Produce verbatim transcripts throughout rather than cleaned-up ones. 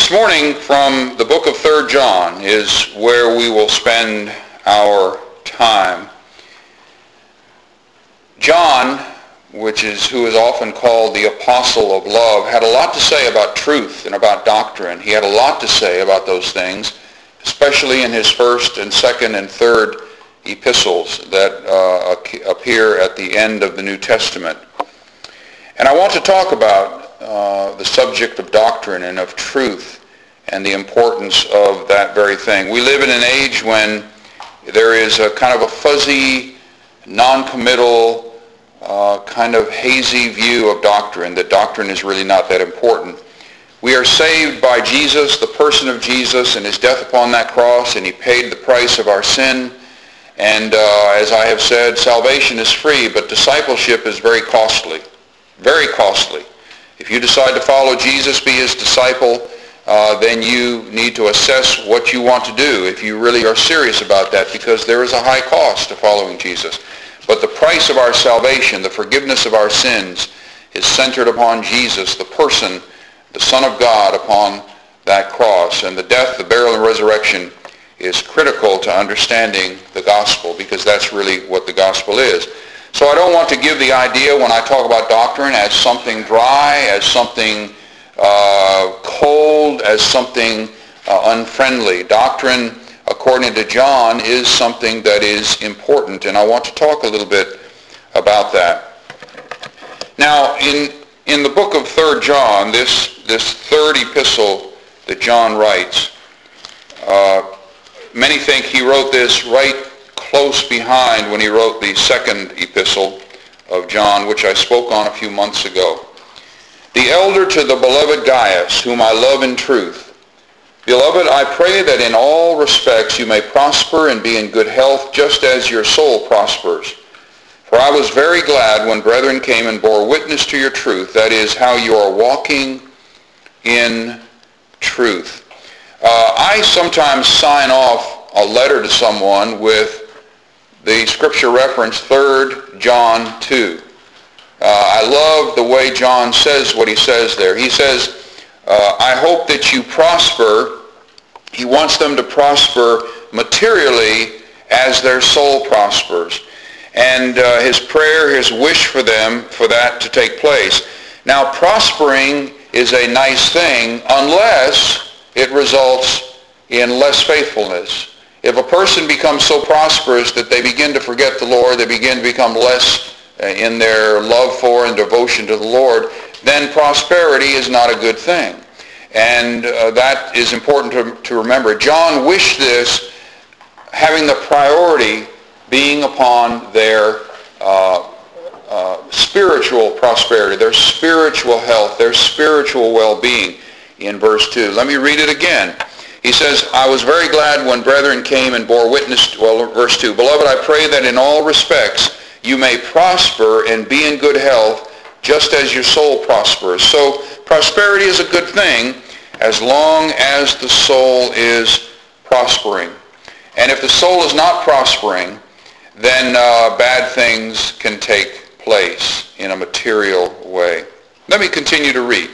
This morning from the book of Third John is where we will spend our time. John, which is who is often called the apostle of love, had a lot to say about truth and about doctrine. He had a lot to say about those things, especially in his first and second and third epistles that uh, appear at the end of the New Testament. And I want to talk about uh, the subject of doctrine and of truth and the importance of that very thing. We live in an age when there is a kind of a fuzzy, non-committal, uh, kind of hazy view of doctrine, that doctrine is really not that important. We are saved by Jesus, the person of Jesus, and his death upon that cross, and he paid the price of our sin. And uh, as I have said, salvation is free, but discipleship is very costly. Very costly. If you decide to follow Jesus, be his disciple, uh, then you need to assess what you want to do if you really are serious about that, because there is a high cost to following Jesus. But the price of our salvation, the forgiveness of our sins, is centered upon Jesus, the person, the Son of God, upon that cross. And the death, the burial, and resurrection is critical to understanding the gospel, because that's really what the gospel is. So I don't want to give the idea when I talk about doctrine as something dry, as something uh, cold, as something uh, unfriendly. Doctrine, according to John, is something that is important, and I want to talk a little bit about that. Now, in in the book of Third John, this, this third epistle that John writes, uh, many think he wrote this right close behind when he wrote the second epistle of John, which I spoke on a few months ago. The elder to the beloved Gaius, whom I love in truth. Beloved, I pray that in all respects you may prosper and be in good health, just as your soul prospers. For I was very glad when brethren came and bore witness to your truth, that is, how you are walking in truth. Uh, I sometimes sign off a letter to someone with the scripture reference Third John two. Uh, I love the way John says what he says there. He says, uh, I hope that you prosper. He wants them to prosper materially as their soul prospers. And uh, his prayer, his wish for them, for that to take place. Now, prospering is a nice thing unless it results in less faithfulness. If a person becomes so prosperous that they begin to forget the Lord, they begin to become less in their love for and devotion to the Lord, then prosperity is not a good thing. And uh, that is important to, to remember. John wished this, having the priority being upon their uh, uh, spiritual prosperity, their spiritual health, their spiritual well-being in verse two. Let me read it again. He says, I was very glad when brethren came and bore witness, well, verse two, Beloved, I pray that in all respects you may prosper and be in good health, just as your soul prospers. So prosperity is a good thing as long as the soul is prospering. And if the soul is not prospering, then uh, bad things can take place in a material way. Let me continue to read.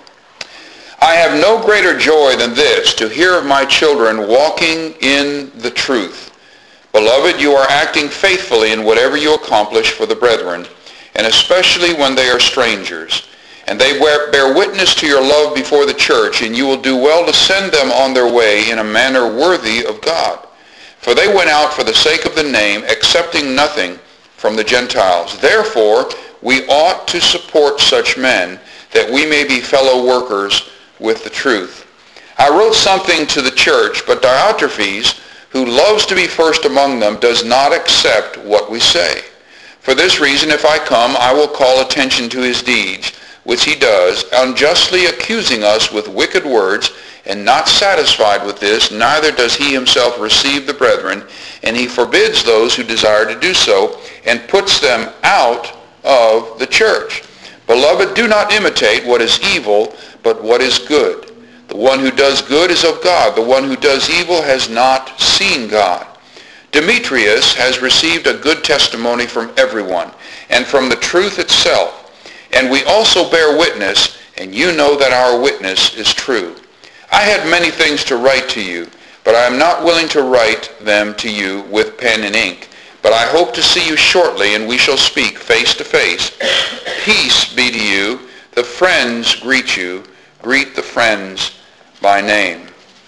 I have no greater joy than this, to hear of my children walking in the truth. Beloved, you are acting faithfully in whatever you accomplish for the brethren, and especially when they are strangers. And they bear witness to your love before the church, and you will do well to send them on their way in a manner worthy of God. For they went out for the sake of the name, accepting nothing from the Gentiles. Therefore, we ought to support such men, that we may be fellow workers with the truth. I wrote something to the church, but Diotrephes, who loves to be first among them, does not accept what we say. For this reason, if I come, I will call attention to his deeds, which he does, unjustly accusing us with wicked words, and not satisfied with this, neither does he himself receive the brethren, and he forbids those who desire to do so, and puts them out of the church. Beloved, do not imitate what is evil, but what is good. The one who does good is of God. The one who does evil has not seen God. Demetrius has received a good testimony from everyone, and from the truth itself. And we also bear witness, and you know that our witness is true. I had many things to write to you, but I am not willing to write them to you with pen and ink. But I hope to see you shortly, and we shall speak face to face. Peace be to you. The friends greet you. Greet the friends by name.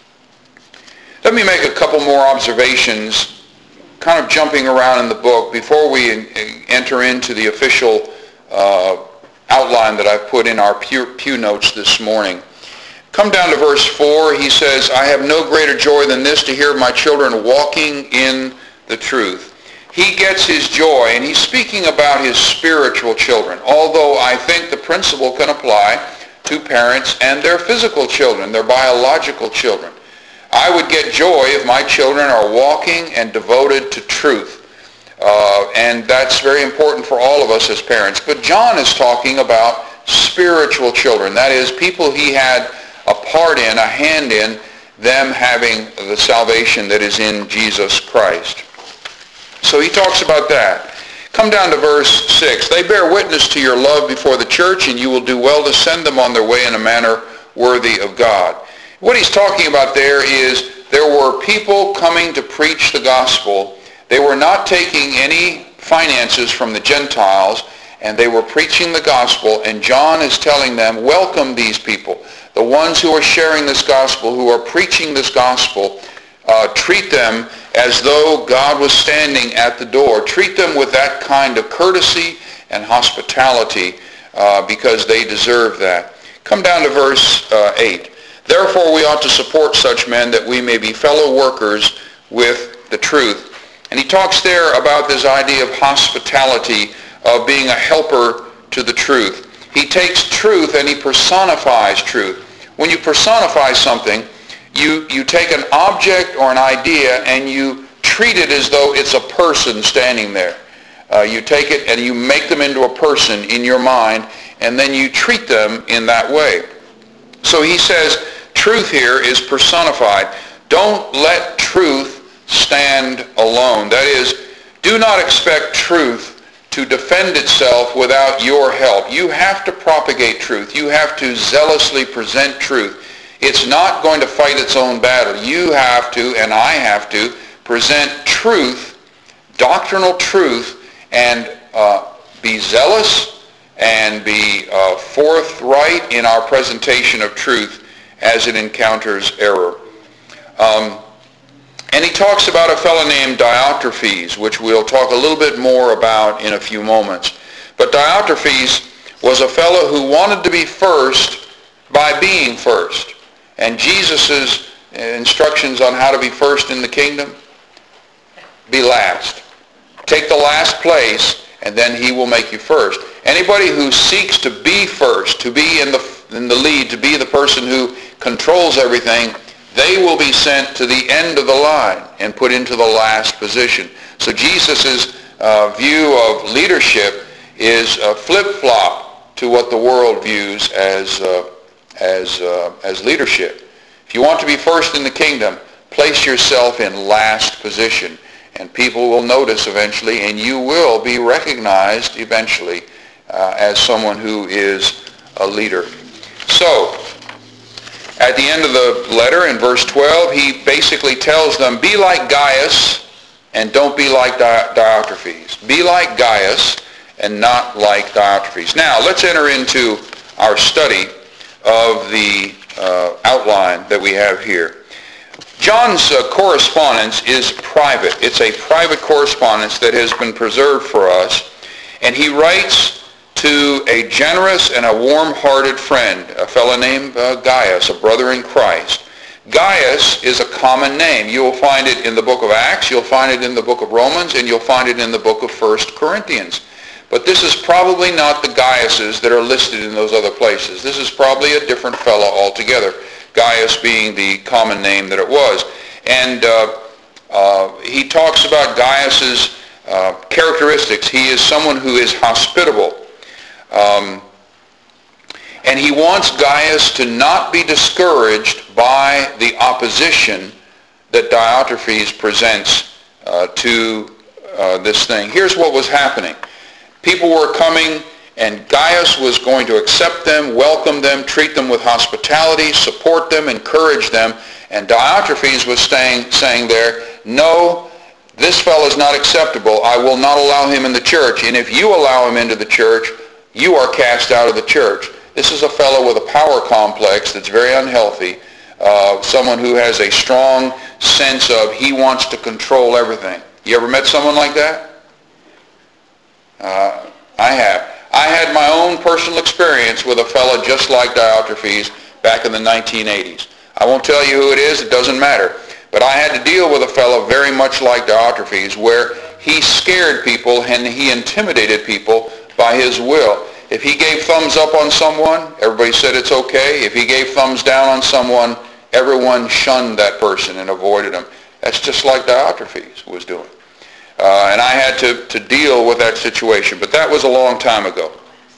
Let me make a couple more observations, kind of jumping around in the book, before we enter into the official uh, outline that I've put in our pew, pew notes this morning. Come down to verse four. He says, I have no greater joy than this, to hear my children walking in the truth. He gets his joy, and he's speaking about his spiritual children, although I think the principle can apply to parents and their physical children, their biological children. I would get joy if my children are walking and devoted to truth. Uh, and that's very important for all of us as parents. But John is talking about spiritual children. That is, people he had a part in, a hand in, them having the salvation that is in Jesus Christ. So he talks about that. Come down to verse six. They bear witness to your love before the church, and you will do well to send them on their way in a manner worthy of God. What he's talking about there is there were people coming to preach the gospel. They were not taking any finances from the Gentiles, and they were preaching the gospel, and John is telling them, welcome these people. The ones who are sharing this gospel, who are preaching this gospel, uh, treat them as though God was standing at the door. Treat them with that kind of courtesy and hospitality uh, because they deserve that. Come down to verse uh, eight. Therefore we ought to support such men that we may be fellow workers with the truth. And he talks there about this idea of hospitality, of being a helper to the truth. He takes truth and he personifies truth. When you personify something, you, you take an object or an idea and you treat it as though it's a person standing there. Uh, you take it and you make them into a person in your mind, and then you treat them in that way. So he says truth here is personified. Don't let truth stand alone. That is, do not expect truth to defend itself without your help. You have to propagate truth. You have to zealously present truth. It's not going to fight its own battle. You have to, and I have to, present truth, doctrinal truth, and uh, be zealous and be uh, forthright in our presentation of truth as it encounters error. Um, and he talks about a fellow named Diotrephes, which we'll talk a little bit more about in a few moments. But Diotrephes was a fellow who wanted to be first by being first. And Jesus' instructions on how to be first in the kingdom, be last. Take the last place, and then he will make you first. Anybody who seeks to be first, to be in the, in the lead, to be the person who controls everything, they will be sent to the end of the line and put into the last position. So Jesus' uh, view of leadership is a flip-flop to what the world views as uh, as uh, as leadership. If you want to be first in the kingdom, place yourself in last position, and people will notice eventually, and you will be recognized eventually uh, as someone who is a leader. So, at the end of the letter in verse twelve, he basically tells them, be like Gaius and don't be like Di- Diotrephes. Be like Gaius and not like Diotrephes. Now, let's enter into our study of the uh, outline that we have here. John's uh, correspondence is private. It's a private correspondence that has been preserved for us, and he writes to a generous and a warm-hearted friend, a fellow named uh, Gaius, a brother in Christ. Gaius is a common name. You'll find it in the book of Acts, you'll find it in the book of Romans, and you'll find it in the book of First Corinthians. But this is probably not the Gaiuses that are listed in those other places. This is probably a different fellow altogether, Gaius being the common name that it was. And uh, uh, he talks about Gaius's uh, characteristics. He is someone who is hospitable. Um, and he wants Gaius to not be discouraged by the opposition that Diotrephes presents uh, to uh, this thing. Here's what was happening. People were coming And Gaius was going to accept them, welcome them, treat them with hospitality, support them, encourage them. And Diotrephes was staying, saying there, no, this fellow is not acceptable. I will not allow him in the church. And if you allow him into the church, you are cast out of the church. This is a fellow with a power complex that's very unhealthy. Uh, someone who has a strong sense of he wants to control everything. You ever met someone like that? Uh, I have. I had my own personal experience with a fellow just like Diotrephes back in the nineteen eighties. I won't tell you who it is. It doesn't matter. But I had to deal with a fellow very much like Diotrephes, where he scared people and he intimidated people by his will. If he gave thumbs up on someone, everybody said it's okay. If he gave thumbs down on someone, everyone shunned that person and avoided him. That's just like Diotrephes was doing. Uh, and I had to, to deal with that situation. But that was a long time ago.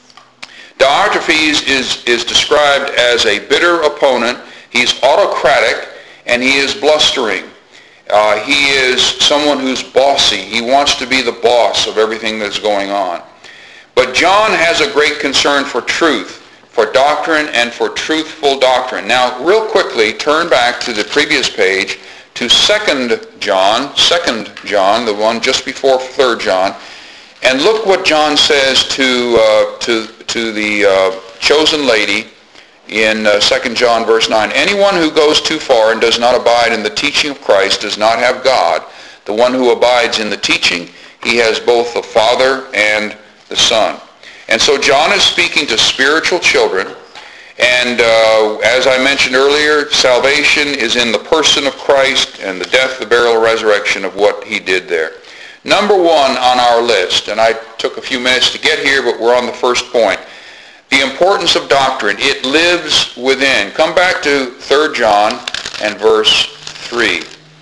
Diotrephes is, is described as a bitter opponent. He's autocratic, and he is blustering. Uh, he is someone who's bossy. He wants to be the boss of everything that's going on. But John has a great concern for truth, for doctrine, and for truthful doctrine. Now, real quickly, turn back to the previous page to Second John, Second John, the one just before Third John, and look what John says to uh, to to the uh, chosen lady in uh, Second John verse nine. Anyone who goes too far and does not abide in the teaching of Christ does not have God. The one who abides in the teaching, he has both the Father and the Son. And so John is speaking to spiritual children. And uh, as I mentioned earlier, salvation is in the person of Christ and the death, the burial, resurrection of what he did there. Number one on our list, and I took a few minutes to get here, but we're on the first point. The importance of doctrine. It lives within. Come back to Third John and verse three.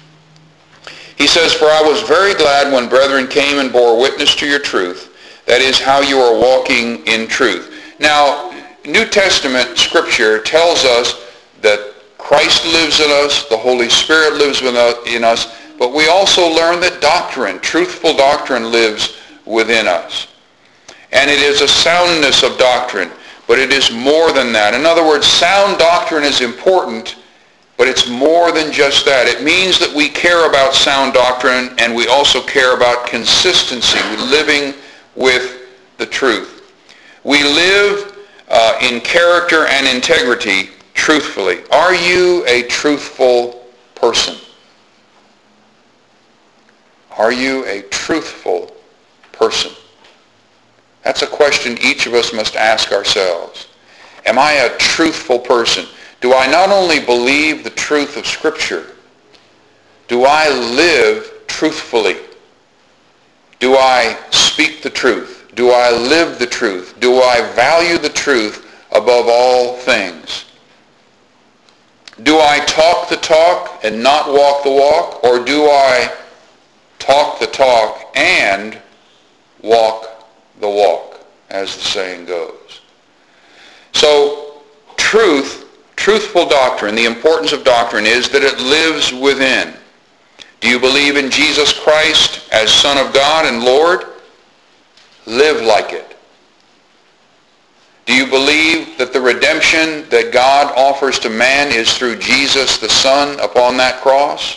He says, "For I was very glad when brethren came and bore witness to your truth, that is, how you are walking in truth." Now, New Testament Scripture tells us that Christ lives in us, the Holy Spirit lives in us, but we also learn that doctrine, truthful doctrine, lives within us. And it is a soundness of doctrine, but it is more than that. In other words, sound doctrine is important, but it's more than just that. It means that we care about sound doctrine, and we also care about consistency, living with the truth. We live uh, in character and integrity truthfully. Are you a truthful person? Are you a truthful person? That's a question each of us must ask ourselves. Am I a truthful person? Do I not only believe the truth of Scripture, do I live truthfully? Do I speak the truth? Do I live the truth? Do I value the truth above all things? Do I talk the talk and not walk the walk? Or do I talk the talk and walk the walk, as the saying goes? So, truth, truthful doctrine, the importance of doctrine is that it lives within. Do you believe in Jesus Christ as Son of God and Lord? Live like it. Do you believe that the redemption that God offers to man is through Jesus the Son upon that cross?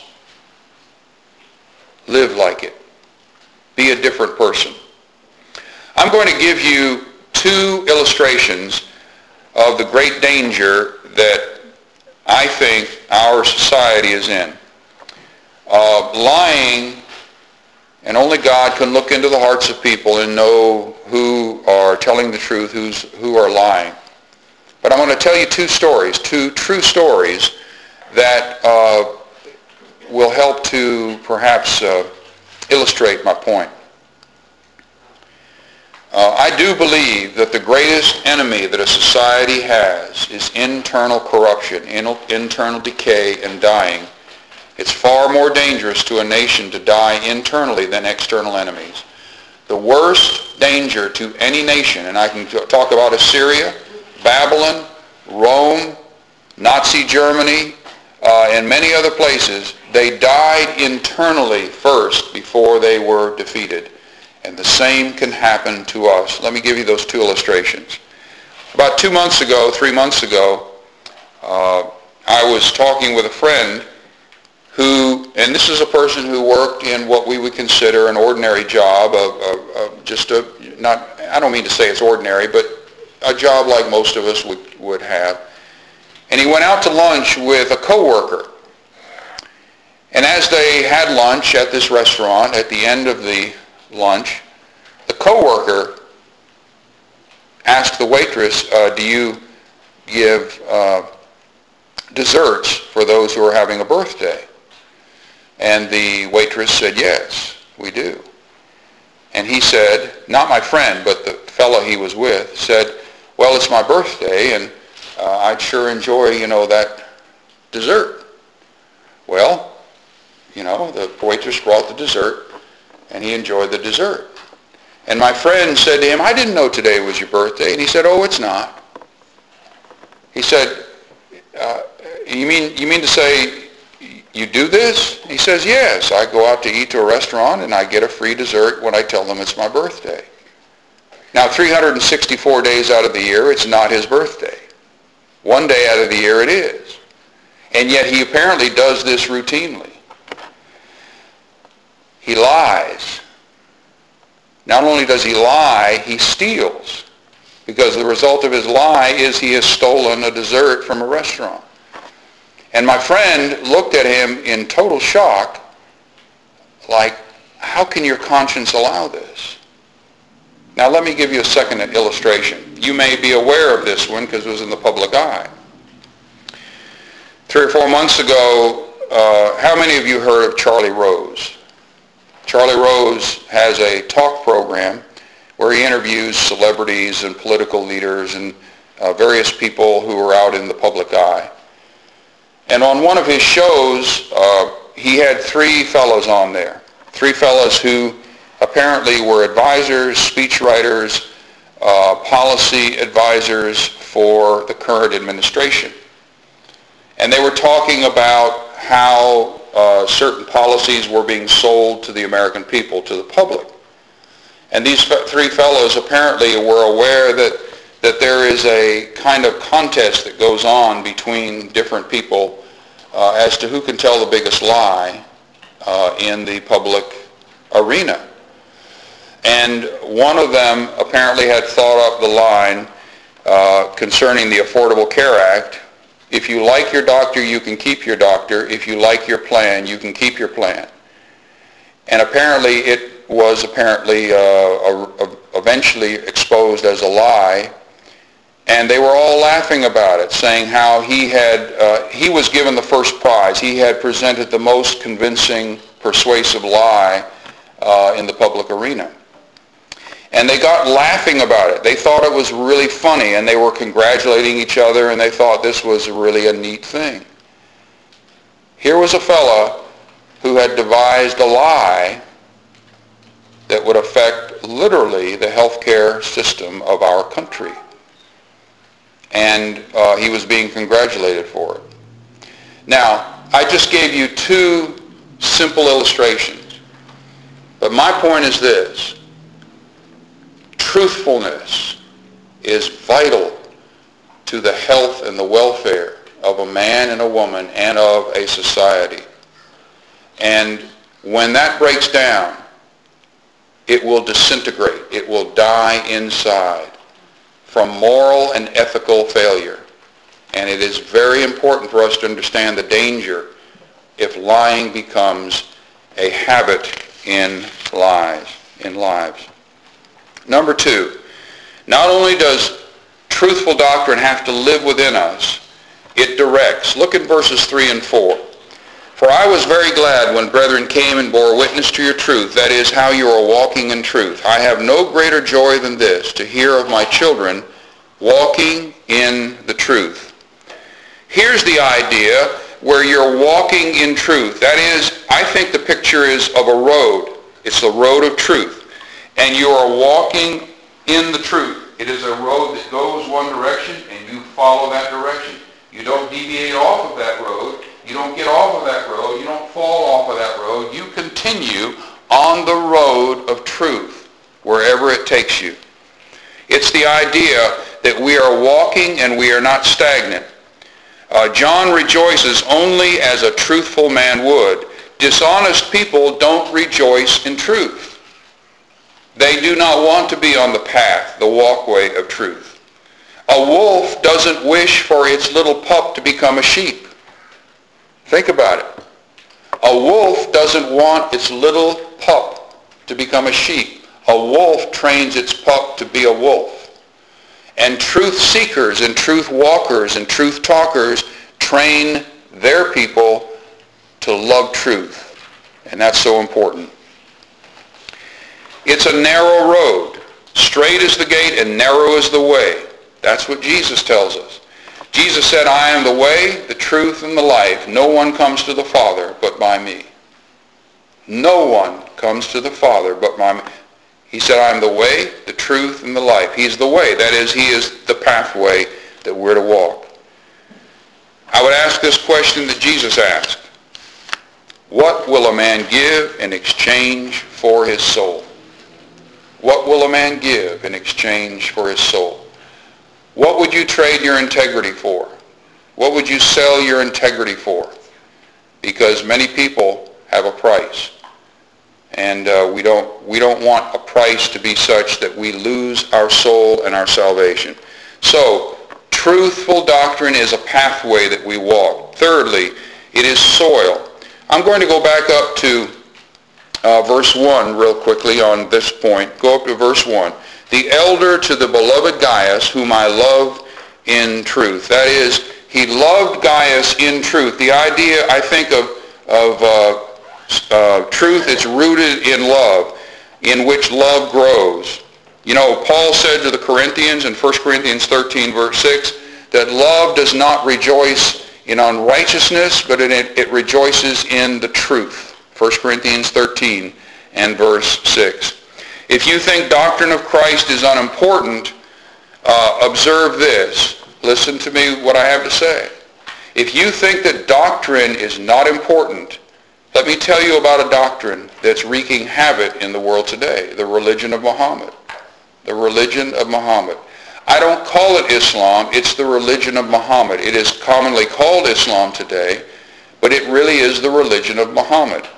Live like it. Be a different person. I'm going to give you two illustrations of the great danger that I think our society is in. Uh, lying, and only God can look into the hearts of people and know who are telling the truth, who's, who are lying. But I'm going to tell you two stories, two true stories that uh, will help to perhaps uh, illustrate my point. Uh, I do believe that the greatest enemy that a society has is internal corruption, in, internal decay and dying. It's far more dangerous to a nation to die internally than external enemies. The worst danger to any nation, and I can talk about Assyria, Babylon, Rome, Nazi Germany, uh, and many other places, they died internally first before they were defeated. And the same can happen to us. Let me give you those two illustrations. About two months ago, three months ago, uh, I was talking with a friend who, and this is a person who worked in what we would consider an ordinary job of, of, of just a, not, I don't mean to say it's ordinary, but a job like most of us would, would have. And he went out to lunch with a coworker. And as they had lunch at this restaurant, at the end of the lunch, the coworker asked the waitress, uh, do you give uh, desserts for those who are having a birthday? And the waitress said, yes, we do. And he said, not my friend, but the fellow he was with, said, well, it's my birthday, and uh, I'd sure enjoy, you know, that dessert. Well, you know, the waitress brought the dessert, and he enjoyed the dessert. And my friend said to him, I didn't know today was your birthday. And he said, oh, it's not. He said, uh, you mean you mean to say you do this? He says, yes. I go out to eat to a restaurant, and I get a free dessert when I tell them it's my birthday. Now, three hundred sixty-four days out of the year, it's not his birthday. One day out of the year, it is. And yet he apparently does this routinely. He lies. Not only does he lie, he steals. Because the result of his lie is he has stolen a dessert from a restaurant. And my friend looked at him in total shock, like, how can your conscience allow this? Now let me give you a second illustration. You may be aware of this one because it was in the public eye. Three or four months ago, uh, how many of you heard of Charlie Rose? Charlie Rose has a talk program where he interviews celebrities and political leaders and uh, various people who are out in the public eye. And on one of his shows, uh, he had three fellows on there. Three fellows who apparently were advisors, speechwriters, uh, policy advisors for the current administration. And they were talking about how uh, certain policies were being sold to the American people, to the public. And these fe- three fellows apparently were aware that, that there is a kind of contest that goes on between different people uh, as to who can tell the biggest lie uh, in the public arena. And one of them apparently had thought up the line uh, concerning the Affordable Care Act. If you like your doctor, you can keep your doctor. If you like your plan, you can keep your plan. And apparently it was apparently uh, a, a, eventually exposed as a lie. And they were all laughing about it, saying how he had, uh, he was given the first prize. He had presented the most convincing, persuasive lie uh, in the public arena. And they got laughing about it. They thought it was really funny, and they were congratulating each other, and they thought this was really a neat thing. Here was a fella who had devised a lie that would affect literally the healthcare system of our country. And uh, he was being congratulated for it. Now, I just gave you two simple illustrations. But my point is this. Truthfulness is vital to the health and the welfare of a man and a woman and of a society. And when that breaks down, it will disintegrate. It will die inside from moral and ethical failure. And it is very important for us to understand the danger if lying becomes a habit in lives, in lives. Number two, not only does truthful doctrine have to live within us, it directs. Look at verses three and four. For I was very glad when brethren came and bore witness to your truth, that is, how you are walking in truth. I have no greater joy than this, to hear of my children walking in the truth. Here's the idea where you're walking in truth. That is, I think the picture is of a road. It's the road of truth. And you are walking in the truth. It is a road that goes one direction, and you follow that direction. You don't deviate off of that road. You don't get off of that road. You don't fall off of that road. You continue on the road of truth. issue. It's the idea that we are walking and we are not stagnant. Uh, John rejoices only as a truthful man would. Dishonest people don't rejoice in truth. They do not want to be on the path, the walkway of truth. A wolf doesn't wish for its little pup to become a sheep. Think about it. A wolf doesn't want its little pup to become a sheep. A wolf trains its pup to be a wolf. And truth seekers and truth walkers and truth talkers train their people to love truth. And that's so important. It's a narrow road. Straight is the gate and narrow is the way. That's what Jesus tells us. Jesus said, I am the way, the truth, and the life. No one comes to the Father but by me. No one comes to the Father but by me. He said, I am the way, the truth, and the life. He's the way. That is, he is the pathway that we're to walk. I would ask this question that Jesus asked. What will a man give in exchange for his soul? What will a man give in exchange for his soul? What would you trade your integrity for? What would you sell your integrity for? Because many people have a price. And uh, we don't we don't want a price to be such that we lose our soul and our salvation. So, truthful doctrine is a pathway that we walk. Thirdly, it is soil. I'm going to go back up to uh, verse one real quickly on this point. Go up to verse one. The elder to the beloved Gaius, whom I love in truth. That is, he loved Gaius in truth. The idea, I think, of, of uh, uh, truth is rooted in love, in which love grows. You know, Paul said to the Corinthians in First Corinthians thirteen, verse six, that love does not rejoice in unrighteousness, but it, it rejoices in the truth. First Corinthians thirteen and verse six. If you think doctrine of Christ is unimportant, uh, observe this. Listen to me what I have to say. If you think that doctrine is not important, let me tell you about a doctrine that's wreaking havoc in the world today, the religion of Muhammad. The religion of Muhammad. I don't call it Islam, it's the religion of Muhammad. It is commonly called Islam today, but it really is the religion of Muhammad.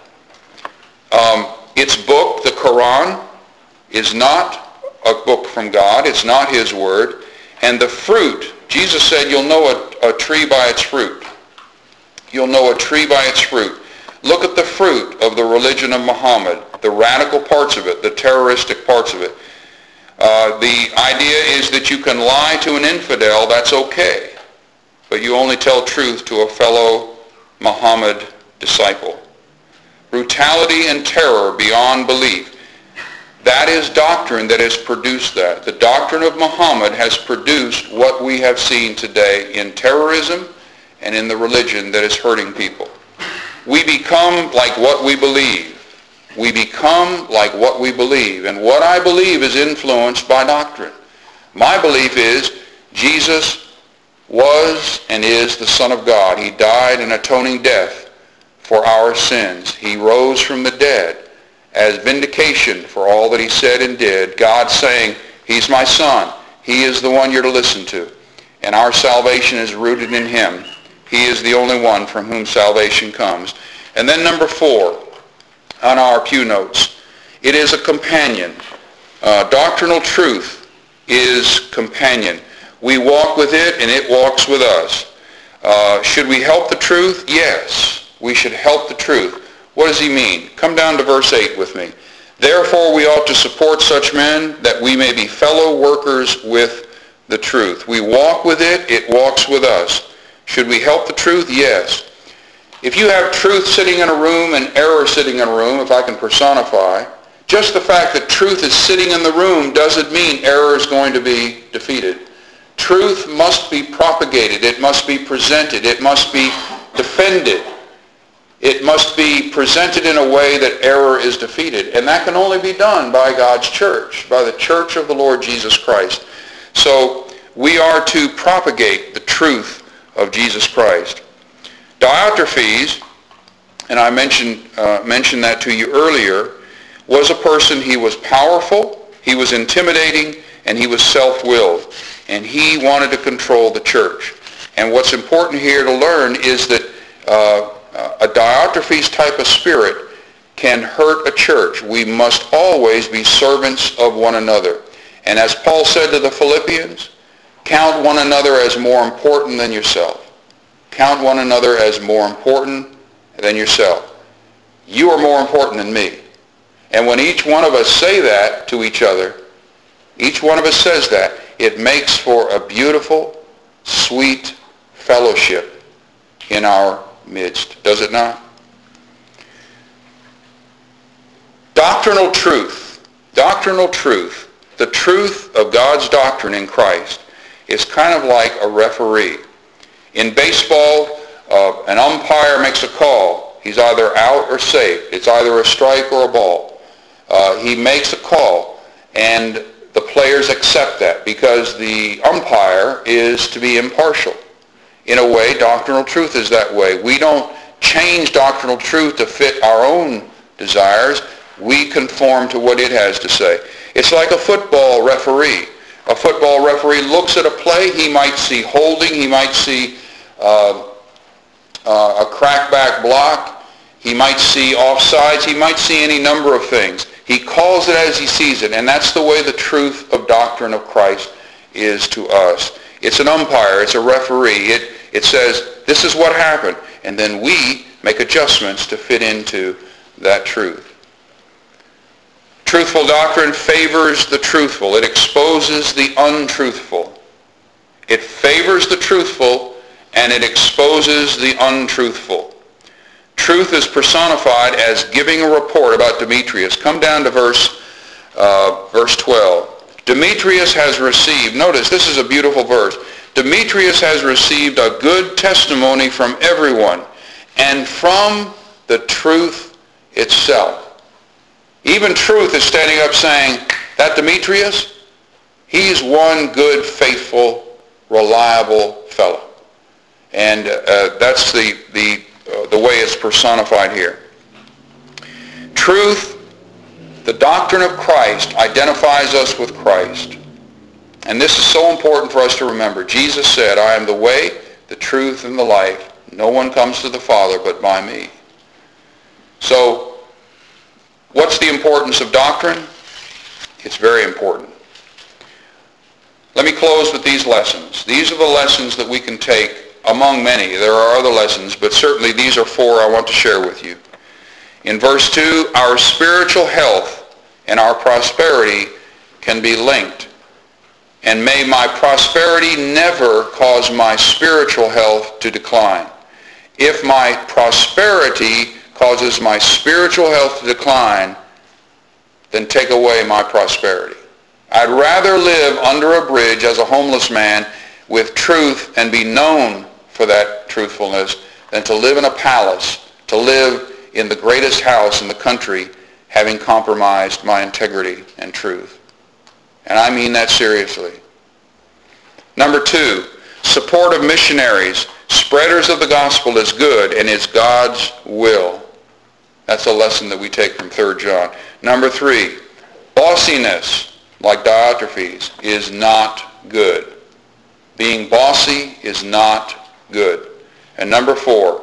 Um, its book, the Quran, is not a book from God. It's not his word. And the fruit, Jesus said, you'll know a, a tree by its fruit. You'll know a tree by its fruit. Look at the fruit of the religion of Muhammad, the radical parts of it, the terroristic parts of it. Uh, the idea is that you can lie to an infidel, that's okay. But you only tell truth to a fellow Muhammad disciple. Brutality and terror beyond belief. That is doctrine that has produced that. The doctrine of Muhammad has produced what we have seen today in terrorism and in the religion that is hurting people. We become like what we believe. We become like what we believe. And what I believe is influenced by doctrine. My belief is Jesus was and is the Son of God. He died an atoning death for our sins. He rose from the dead as vindication for all that he said and did. God saying, he's my son. He is the one you're to listen to. And our salvation is rooted in him. He is the only one from whom salvation comes. And then number four, on our pew notes, it is a companion. Uh, doctrinal truth is companion. We walk with it and it walks with us. Uh, should we help the truth? Yes, we should help the truth. What does he mean? Come down to verse eight with me. Therefore we ought to support such men that we may be fellow workers with the truth. We walk with it, it walks with us. Should we help the truth? Yes. If you have truth sitting in a room and error sitting in a room, if I can personify, just the fact that truth is sitting in the room doesn't mean error is going to be defeated. Truth must be propagated. It must be presented. It must be defended. It must be presented in a way that error is defeated. And that can only be done by God's church, by the church of the Lord Jesus Christ. So we are to propagate the truth of Jesus Christ. Diotrephes, and I mentioned, uh, mentioned that to you earlier, was a person, he was powerful, He was intimidating, and he was self-willed. And he wanted to control the church. And what's important here to learn is that uh, a Diotrephes type of spirit can hurt a church. We must always be servants of one another. And as Paul said to the Philippians, count one another as more important than yourself. Count one another as more important than yourself. You are more important than me. And when each one of us say that to each other, each one of us says that, it makes for a beautiful, sweet fellowship in our midst. Does it not? Doctrinal truth. Doctrinal truth. The truth of God's doctrine in Christ is kind of like a referee. In baseball, uh, an umpire makes a call. He's either out or safe. It's either a strike or a ball. Uh, he makes a call, and the players accept that because the umpire is to be impartial. In a way, doctrinal truth is that way. We don't change doctrinal truth to fit our own desires. We conform to what it has to say. It's like a football referee. A football referee looks at a play. He might see holding. He might see uh, uh, a crackback block. He might see offsides. He might see any number of things. He calls it as he sees it, and that's the way the truth of doctrine of Christ is to us. It's an umpire. It's a referee. It, it says, this is what happened, and then we make adjustments to fit into that truth. Truthful doctrine favors the truthful. It exposes the untruthful. It favors the truthful, and it exposes the untruthful. Truth is personified as giving a report about Demetrius. Come down to verse, uh, verse twelve. Demetrius has received, notice this is a beautiful verse. Demetrius has received a good testimony from everyone and from the truth itself. Even truth is standing up saying, that Demetrius, he's one good, faithful, reliable fellow. And uh, that's the, the Uh, the way it's personified here. Truth, the doctrine of Christ, identifies us with Christ. And this is so important for us to remember. Jesus said, I am the way, the truth, and the life. No one comes to the Father but by me. So, what's the importance of doctrine? It's very important. Let me close with these lessons. These are the lessons that we can take among many. There are other lessons, but certainly these are four I want to share with you. In verse two, our spiritual health and our prosperity can be linked. And may my prosperity never cause my spiritual health to decline. If my prosperity causes my spiritual health to decline, then take away my prosperity. I'd rather live under a bridge as a homeless man with truth and be known for that truthfulness than to live in a palace, to live in the greatest house in the country, having compromised my integrity and truth. And I mean that seriously. Number two, support of missionaries, spreaders of the gospel is good and is God's will. That's a lesson that we take from Third John. Number three, bossiness, like Diotrephes, is not good. Being bossy is not good. And number four,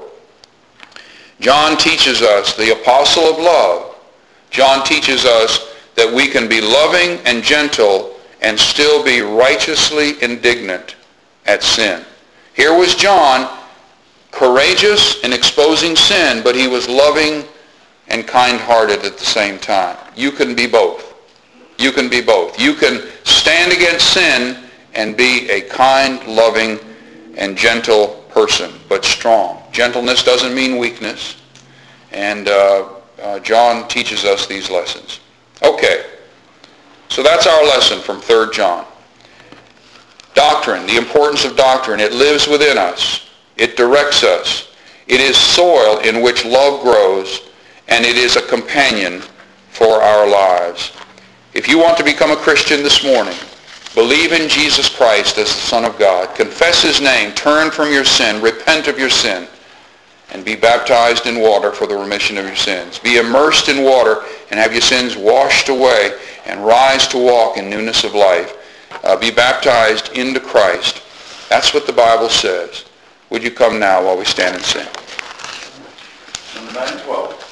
John teaches us, the apostle of love, John teaches us that we can be loving and gentle and still be righteously indignant at sin. Here was John, courageous in exposing sin, but he was loving and kind-hearted at the same time. You can be both. You can be both. You can stand against sin and be a kind, loving, and gentle person, but strong. Gentleness doesn't mean weakness. And uh, uh, John teaches us these lessons. Okay, so that's our lesson from Third John. Doctrine, the importance of doctrine. It lives within us. It directs us. It is soil in which love grows, and it is a companion for our lives. If you want to become a Christian this morning, believe in Jesus Christ as the Son of God. Confess his name. Turn from your sin. Repent of your sin. and be baptized in water for the remission of your sins. Be immersed in water and have your sins washed away and rise to walk in newness of life. Uh, be baptized into Christ. That's what the Bible says. Would you come now while we stand and sing? Number nine twelve.